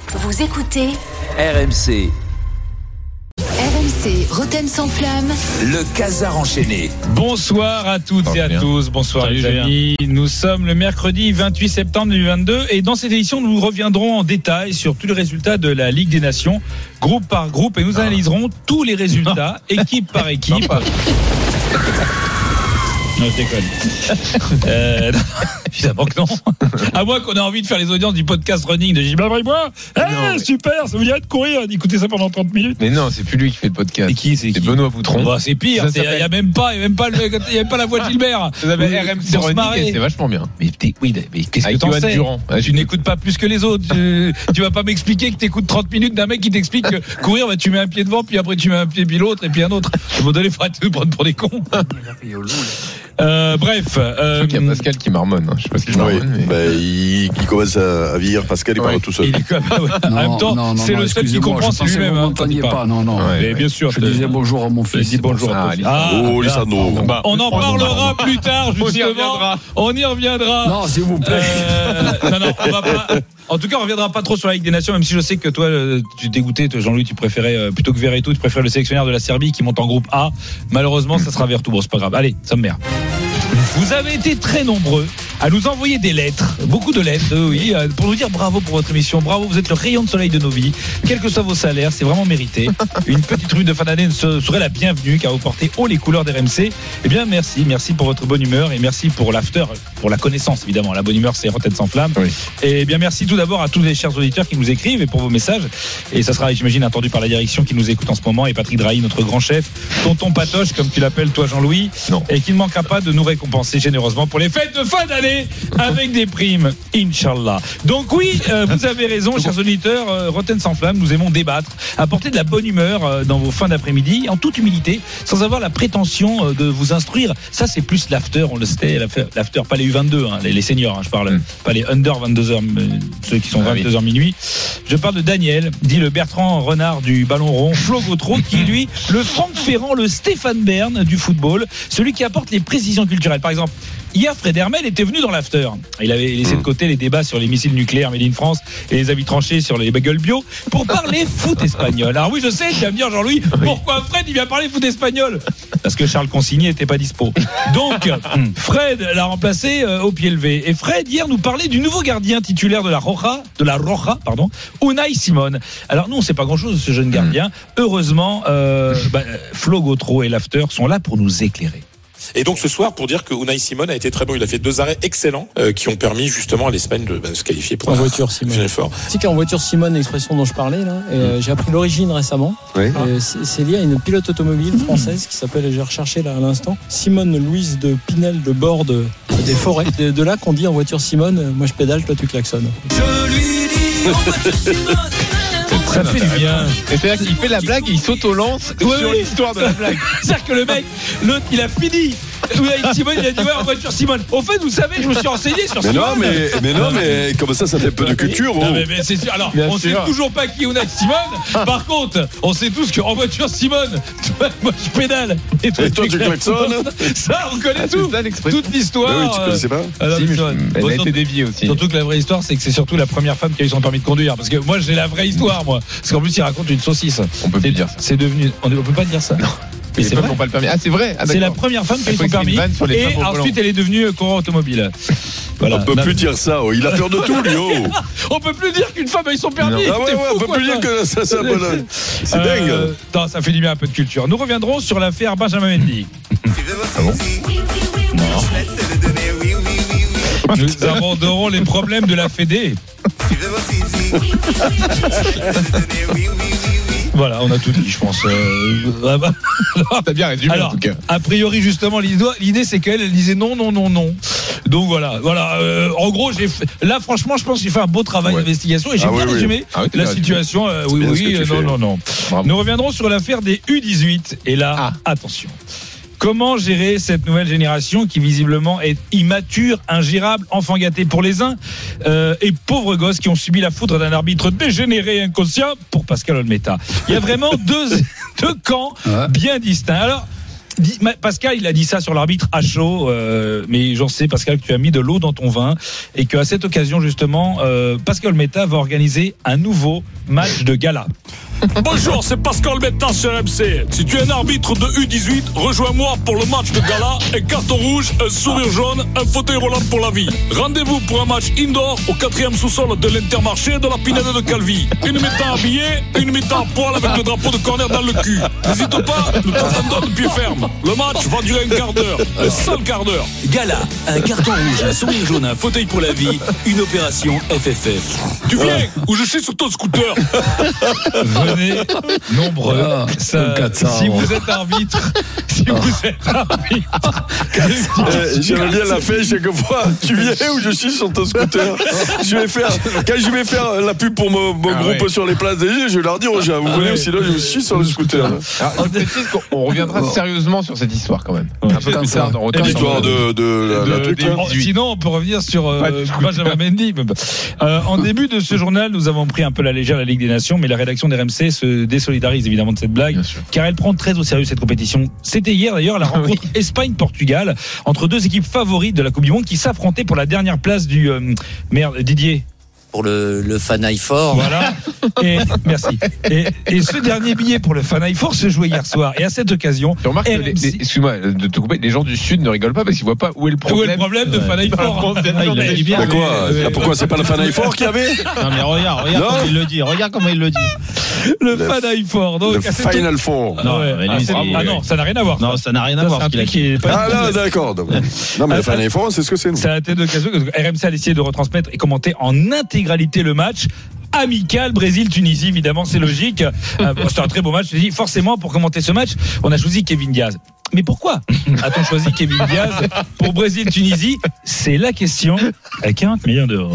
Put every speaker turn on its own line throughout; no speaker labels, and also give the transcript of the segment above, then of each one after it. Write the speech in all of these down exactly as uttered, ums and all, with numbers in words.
Vous écoutez
R M C.
R M C, Roten sans flamme.
Le Casar enchaîné.
Bonsoir à toutes
oh,
et à
bien.
tous. Bonsoir
Salut,
les amis. Nous sommes le mercredi vingt-huit septembre deux mille vingt-deux et dans cette édition, nous reviendrons en détail sur tous les résultats de la Ligue des Nations, groupe par groupe, et nous ah. analyserons tous les résultats, équipe par équipe. Non, Non, je déconne. euh, évidemment que non. À moins qu'on ait envie de faire les audiences du podcast running de Gilles Bribois. Eh, mais... super, ça vous dirait de courir, d'écouter ça pendant trente minutes.
Mais non, c'est plus lui qui fait le podcast.
Et qui c'est,
c'est
qui
Benoît Boutron.
Bah, c'est pire. Il y a même pas, il y a même pas, le, il y a même pas la voix de Gilbert.
Vous avez R M C running et c'est vachement bien.
Mais, oui, mais qu'est-ce
Avec
que t'en sais
Durand.
Ouais, tu n'écoutes pas plus que les autres. tu, tu vas pas m'expliquer que t'écoutes trente minutes d'un mec qui t'explique que courir, bah, tu mets un pied devant, puis après tu mets un pied puis l'autre et puis un autre. À un moment donné, il faut arrêter de prendre pour des cons. Euh, bref, euh,
il y a Pascal qui marmonne. Hein. Je sais pas ce qu'il marmonne.
Oui, mais... bah, il, il commence à, à vieillir. Pascal, il ouais. parle tout seul.
Il est comme, ouais. Non, en même temps, non, non, c'est non, le seul qui comprend, c'est lui-même.
Vous m'entendiez pas, non, non.
Ouais, mais bien sûr.
Je disais bonjour à mon fils.
Je dis bonjour à ton
ah, oh, Lissandro.
Bah, on en parlera plus tard, justement. On y reviendra.
Non, s'il vous plaît.
Euh, non, non, on va pas. En tout cas, on reviendra pas trop sur la Ligue des Nations, même si je sais que toi, tu t'es goûté, Jean-Louis, tu préférais, plutôt que Verretou, tu préfères le sélectionneur de la Serbie qui monte en groupe A. Malheureusement, ça sera Verretou. Bon, c'est pas grave. Allez, ça me merde. Vous avez été très nombreux à nous envoyer des lettres, beaucoup de lettres, oui, pour nous dire bravo pour votre émission, bravo, vous êtes le rayon de soleil de nos vies, quels que soient vos salaires, c'est vraiment mérité. Une petite rue de fin d'année serait la bienvenue car vous portez haut les couleurs d'R M C. Eh bien, merci, merci pour votre bonne humeur et merci pour l'after, pour la connaissance évidemment. La bonne humeur, c'est Roten sans flamme. Oui. Et bien, merci tout d'abord à tous les chers auditeurs qui nous écrivent et pour vos messages. Et ça sera, j'imagine, entendu par la direction qui nous écoute en ce moment et Patrick Drahi, notre grand chef, tonton Patoche, comme tu l'appelles toi, Jean-Louis, non. Et qui ne manquera pas de nous récompenser généreusement pour les fêtes de fin d'année avec des primes, Inch'Allah. Donc oui, euh, vous avez raison, chers auditeurs, euh, Roten sans flamme, nous aimons débattre, apporter de la bonne humeur euh, dans vos fins d'après-midi, en toute humilité, sans avoir la prétention euh, de vous instruire. Ça, c'est plus l'after, on le sait, l'after, pas les U vingt-deux, hein, les, les seniors, hein, je parle, mm. pas les under vingt-deux heures, euh, ceux qui sont vingt-deux heures minuit. Je parle de Daniel, dit le Bertrand Renard du ballon rond, Flo Gautreau, qui lui, le Franck Ferrand, le Stéphane Bern du football, celui qui apporte les précisions culturelles. Par exemple, hier, Fred Hermel était venu dans l'after. Il avait laissé de côté les débats sur les missiles nucléaires Made in France et les avis tranchés sur les bagels bio pour parler foot espagnol. Alors oui, je sais, tu vas me dire, Jean-Louis, pourquoi Fred, il vient parler foot espagnol ? Parce que Charles Consigny n'était pas dispo. Donc, Fred l'a remplacé euh, au pied levé. Et Fred, hier, nous parlait du nouveau gardien titulaire de la Roja, de la Roja, pardon, Unai Simon. Alors nous, on ne sait pas grand-chose de ce jeune gardien. Heureusement, euh, bah, Flo Gautreau et l'after sont là pour nous éclairer.
Et donc ce soir, pour dire que Unai Simon a été très bon, il a fait deux arrêts excellents euh, qui ont permis justement à l'Espagne de bah, se qualifier pour
en
un
voiture Simon.
Effort.
Tu sais qu'en voiture Simon, l'expression dont je parlais là, et, euh, j'ai appris l'origine récemment. Oui. Euh, c'est, c'est lié à une pilote automobile française qui s'appelle, j'ai recherché là à l'instant, Simone Louise de Pinel de Borde des Forêts. De, de là qu'on dit en voiture Simon, moi je pédale, toi tu klaxonnes.
Je lui dis en voiture Simone.
Ça fait du bien.
Et c'est-à-dire qu'il fait la blague et il s'auto-lance oui, sur oui. l'histoire de la blague.
C'est-à-dire que le mec, l'autre, il a fini. Simone, il a dit ouais en voiture Simone. Au fait, vous savez, je me suis renseigné sur
mais
Simone.
Non, mais, mais non, mais comme ça, ça fait un peu de culture.
Non, mais, mais c'est sûr. Alors, bien on sûr. Sait toujours pas qui est Unai Simone. Par contre, on sait tous qu'en voiture Simone, toi, moi je pédale.
Et toi, et toi tu klaxonnes.
Ça, on connaît ah, tout. Ça, toute l'histoire.
Mais oui, tu connaissais pas.
Alors,
si, bon, elle a été déviée aussi.
Surtout que la vraie histoire, c'est que c'est surtout la première femme qui a eu son permis de conduire. Parce que moi, j'ai la vraie histoire, moi. Parce qu'en plus, il raconte une saucisse.
On peut plus dire ça.
C'est devenu. On peut pas dire ça.
Non. Mais c'est vrai. Pas le permis. Ah, c'est vrai. Ah, c'est
la première femme qui a eu son permis. Et ensuite, elle est devenue coureur automobile.
Voilà. On peut non, plus dire ça. Oh. Il a peur de tout, lui. Oh.
On peut plus dire qu'une femme a eu son permis.
Ah ouais, ouais, on peut plus dire que ça, ça bonne. C'est euh, dingue.
Non, ça fait du bien un peu de culture. Nous reviendrons sur l'affaire Benjamin Mendy.
Ah bon?
Non. Nous aborderons les problèmes de la Fédé. Voilà, on a tout dit, je pense. Euh,
T'as bien résumé,
alors,
en tout cas.
A priori, justement, l'idée, l'idée c'est qu'elle elle disait non, non, non, non. Donc voilà, voilà. Euh, en gros, j'ai fait, là, franchement, je pense que j'ai fait un beau travail ouais. d'investigation et j'ai ah, bien oui, résumé oui. Ah, oui, la situation. Euh, oui, oui, euh, non, non, non, non. Nous reviendrons sur l'affaire des U dix-huit. Et là, ah. attention. Comment gérer cette nouvelle génération qui visiblement est immature, ingérable, enfant gâté pour les uns euh, et pauvres gosses qui ont subi la foudre d'un arbitre dégénéré et inconscient pour Pascal Olmeta. Il y a vraiment deux, deux camps bien distincts. Alors, Dis- Ma- Pascal, il a dit ça sur l'arbitre à chaud, euh, mais j'en sais, Pascal, que tu as mis de l'eau dans ton vin et qu'à cette occasion, justement, euh, Pascal Metta va organiser un nouveau match de gala.
Bonjour, c'est Pascal Metta sur R M C. Si tu es un arbitre de U dix-huit, rejoins-moi pour le match de gala. Un carton rouge, un sourire jaune, un fauteuil roulant pour la vie. Rendez-vous pour un match indoor au quatrième sous-sol de l'Intermarché de la Pinède de Calvi. Une mi-temps habillée, une mi-temps à poil avec le drapeau de corner dans le cul. N'hésite pas, le temps de pied ferme. Le match va durer un quart d'heure, un seul quart d'heure.
Gala, un carton rouge, un sourire jaune, un fauteuil pour la vie, une opération F F F.
Tu viens ou je suis sur ton scooter?
Venez nombreux.
Ah,
Ça,
quatre cents,
si
bon.
vous êtes arbitre, si vous êtes arbitre,
Euh, J'aimerais bien la faire chaque fois. Tu viens ou je suis sur ton scooter. Je vais faire, quand je vais faire la pub pour mon, mon
Ah
groupe
ouais.
sur les places des jeux, je vais leur dire aux gens, vous venez aussi là, je suis sur le scooter.
Alors, je précise qu'on reviendra sérieusement sur cette histoire quand même. Un peu plus tard dans Rotten.
L'histoire de, de la, la
De-
truc,
des-
là.
Oh, sinon, on peut revenir sur euh,
Pas du tout.
Benjamin Mendy. Euh, en début de ce journal, nous avons pris un peu la légère la Ligue des Nations, mais la rédaction d'R M C se désolidarise évidemment de cette blague,
Bien sûr.
car elle prend très au sérieux cette compétition. C'était hier d'ailleurs la rencontre Espagne-Portugal entre deux équipes favorites de la Coupe du Monde qui s'affrontaient pour la dernière place du euh, merde Didier.
Pour le, le Fanaï fort.
Voilà. Et merci. Et, et ce dernier billet pour le Fanaï Fort se jouait hier soir. Et à cette occasion,
Tu remarques que les,
R M C
les- excuse-moi de te couper, les gens du Sud ne rigolent pas parce qu'ils voient pas où est le
où est
problème.
le problème de Fanaï Fort?
Ah, il a dit bien.
Mais quoi ah, Pourquoi c'est pas le Fanaï Fort qu'il y avait?
Non mais regarde, regarde
Non.
comment il le dit, regarde comment il le dit.
Le
Le-
Fanaï Fort. Donc,
Le
à cette-
Final Four.
Ah, ouais.
mais lui,
Ah, c'est-
c'est-
ah non, ça n'a rien à voir.
Non, ça n'a rien à
Ça,
voir
c'est un
ce qu'il a
truc qui
dit.
est pas
Ah là, d'accord. donc. Non, mais le Final Four, c'est ce que c'est. nous.
C'est à tête d'occasion que R M C a décidé de retransmettre et commenter en intégralité le match. Amical Brésil-Tunisie, évidemment, c'est logique. Euh, bon, c'est un très beau match. Je dis, forcément, pour commenter ce match, on a choisi Kevin Diaz. Mais pourquoi a-t-on choisi Kevin Diaz pour Brésil-Tunisie? C'est la question. À quarante millions d'euros.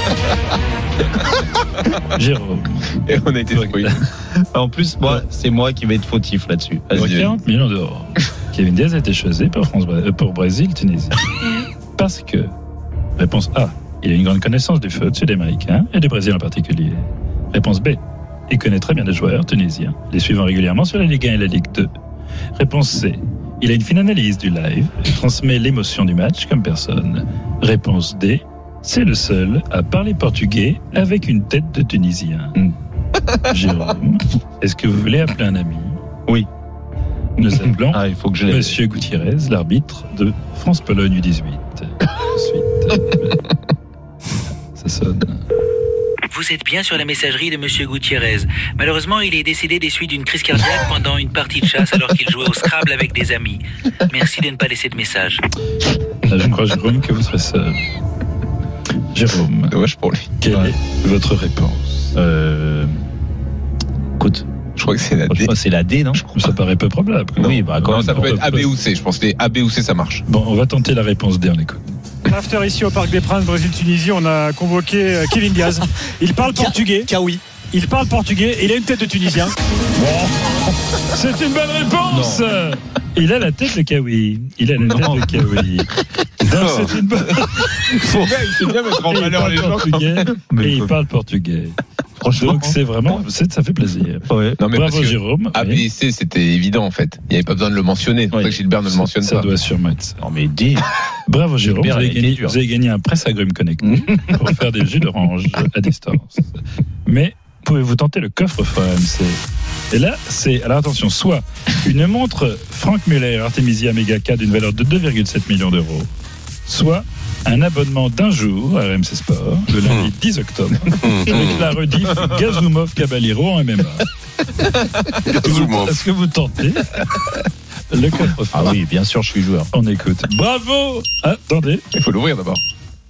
Jérôme.
Et on a été spoilé.
En plus, moi, c'est moi qui vais être fautif là-dessus.
Pour
Vas-y.
quarante millions d'euros. Kevin Diaz a été choisi pour, France, euh, pour Brésil-Tunisie. Parce que, réponse A, il a une grande connaissance du foot sud-américain et du Brésil en particulier. Réponse B, il connaît très bien les joueurs tunisiens, les suivant régulièrement sur la Ligue un et la Ligue deux. Réponse C, il a une fine analyse du live et transmet l'émotion du match comme personne. Réponse D, c'est le seul à parler portugais avec une tête de Tunisien. Jérôme, est-ce que vous voulez appeler un ami?
Oui.
Nous appelons
Ah, il faut que je l'aie.
Monsieur Gutiérrez, l'arbitre de France-Pologne U dix-huit. Ensuite, euh, ça sonne.
Vous êtes bien sur la messagerie de Monsieur Gutiérrez. Malheureusement, il est décédé des suites d'une crise cardiaque pendant une partie de chasse alors qu'il jouait au Scrabble avec des amis. Merci de ne pas laisser de message.
Là, je crois, Jérôme, que vous serez seul. Jérôme,
Dommage pour lui.
quelle
Ouais.
est votre réponse?
Euh, écoute,
Je crois que c'est la
je
D.
crois que c'est la D, non?
Ça paraît peu probable.
Oui, bah quand
Non,
même.
ça peut être A, B ou C. Je pense que les A, B ou C, ça marche.
Bon, on va tenter la réponse D, on écoute.
After ici au Parc des Princes, Brésil-Tunisie, on a convoqué euh, Kevin Diaz. Il parle portugais.
Kawi.
Il parle portugais et il a une tête de Tunisien.
C'est une bonne réponse. Il a la tête de Kawi. Il a la tête de Kawi. Donc c'est une bonne.
Il sait bien mettre en
Et il
valeur
parle
les gens.
portugais.
Mais
Et
il
il
faut-
parle portugais.
Franchement.
Donc c'est vraiment, c'est- ça fait plaisir.
Ouais.
Non, mais
Bravo
parce que
Jérôme.
A, B
Oui.
et C, c'était évident en fait. Il n'y avait pas besoin de le mentionner. C'est pour
Ouais.
ça que Gilbert ne le mentionne
Ça
pas.
doit sûrement être ça.
Non, mais D.
Bravo Jérôme, vous
Gilbert,
avez,
elle a été
gagné,
dure.
vous avez gagné un presse-agrumes connecté pour faire des jus d'orange à distance. Mais pouvez-vous tenter le coffre-fort R M C? Et là, c'est, alors attention, soit une montre Franck Muller Artemisia Mega K d'une valeur de deux virgule sept millions d'euros, soit un abonnement d'un jour à R M C Sport le lundi dix octobre avec la rediff Gazumov Caballero en M M A.
Gazumov.
Est-ce que vous tentez le coffre-fort?
Ah oui, bien sûr, je suis joueur.
On écoute. Bravo. Attendez.
Il faut l'ouvrir d'abord.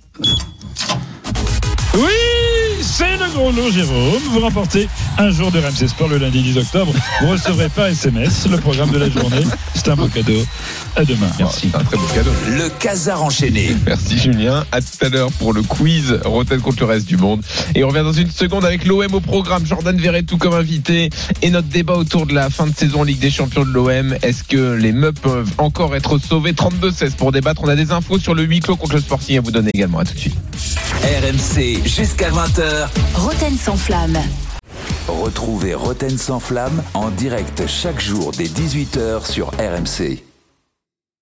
Oui, c'est le gros lot, Jérôme. Vous remportez un jour de R M C Sport le lundi dix octobre. Vous recevrez par S M S le programme de la journée. C'est un beau cadeau. À demain.
Merci. C'est un très beau cadeau.
Le Casar enchaîné.
Merci Julien. À tout à l'heure pour le quiz Rotten contre le reste du monde. Et on revient dans une seconde avec l'O M au programme. Jordan Verretou comme invité. Et notre débat autour de la fin de saison Ligue des Champions de l'O M. Est-ce que les meubles peuvent encore être sauvés? Trente-deux seize pour débattre. On a des infos sur le huis clos contre le Sporting à vous donner également. À tout de suite.
R M C jusqu'à vingt heures.
Roten sans flamme.
Retrouvez Roten sans flamme en direct chaque jour dès dix-huit heures sur R M C.